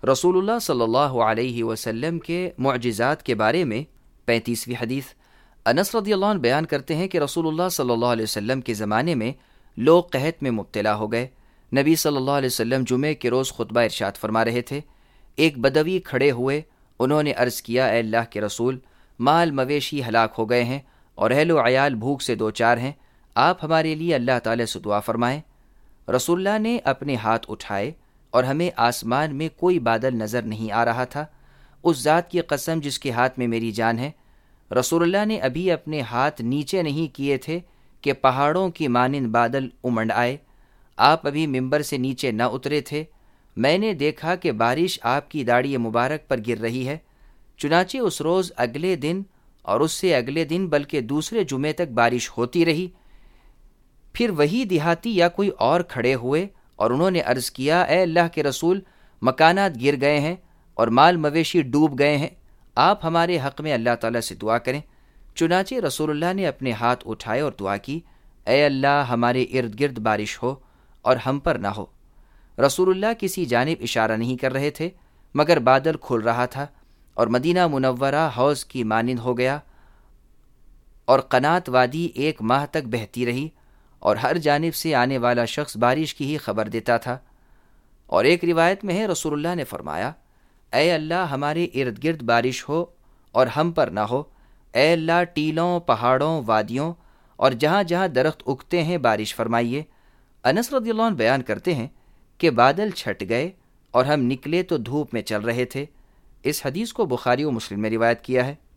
رسول اللہ صلی اللہ علیہ وسلم کے معجزات کے بارے میں 35ویں حدیث۔ انس رضی اللہ عنہ بیان کرتے ہیں کہ رسول اللہ صلی اللہ علیہ وسلم کے زمانے میں لوگ قحط میں مبتلا ہو گئے۔ نبی صلی اللہ علیہ وسلم جمعے کے روز خطبہ ارشاد فرما رہے تھے۔ ایک بدوی کھڑے ہوئے، انہوں نے عرض کیا، اے اللہ کے رسول، مال مویشی ہلاک ہو گئے ہیں اور اہل و عیال بھوک سے دوچار ہیں، آپ ہمارے لیے اللہ تعالی سے دعا فرمائیں۔ رسول اللہ نے اپنے ہاتھ اٹھائے اور ہمیں آسمان میں کوئی بادل نظر نہیں آ رہا تھا۔ اس ذات کی قسم جس کے ہاتھ میں میری جان ہے، رسول اللہ نے ابھی اپنے ہاتھ نیچے نہیں کیے تھے کہ پہاڑوں کی مانند بادل امنڈ آئے۔ آپ ابھی ممبر سے نیچے نہ اترے تھے، میں نے دیکھا کہ بارش آپ کی داڑھی مبارک پر گر رہی ہے۔ چنانچہ اس روز اگلے دن اور اس سے اگلے دن بلکہ دوسرے جمعے تک بارش ہوتی رہی۔ پھر وہی دیہاتی یا کوئی اور کھڑے ہوئے اور انہوں نے عرض کیا، اے اللہ کے رسول، مکانات گر گئے ہیں اور مال مویشی ڈوب گئے ہیں، آپ ہمارے حق میں اللہ تعالیٰ سے دعا کریں۔ چنانچہ رسول اللہ نے اپنے ہاتھ اٹھائے اور دعا کی، اے اللہ ہمارے ارد گرد بارش ہو اور ہم پر نہ ہو۔ رسول اللہ کسی جانب اشارہ نہیں کر رہے تھے مگر بادل کھل رہا تھا اور مدینہ منورہ حوض کی مانند ہو گیا اور قنات وادی 1 ماہ تک بہتی رہی اور ہر جانب سے آنے والا شخص بارش کی ہی خبر دیتا تھا۔ اور ایک روایت میں ہے، رسول اللہ نے فرمایا، اے اللہ ہمارے ارد گرد بارش ہو اور ہم پر نہ ہو، اے اللہ ٹیلوں، پہاڑوں، وادیوں اور جہاں جہاں درخت اگتے ہیں بارش فرمائیے۔ انس رضی اللہ عنہ بیان کرتے ہیں کہ بادل چھٹ گئے اور ہم نکلے تو دھوپ میں چل رہے تھے۔ اس حدیث کو بخاری و مسلم میں روایت کیا ہے۔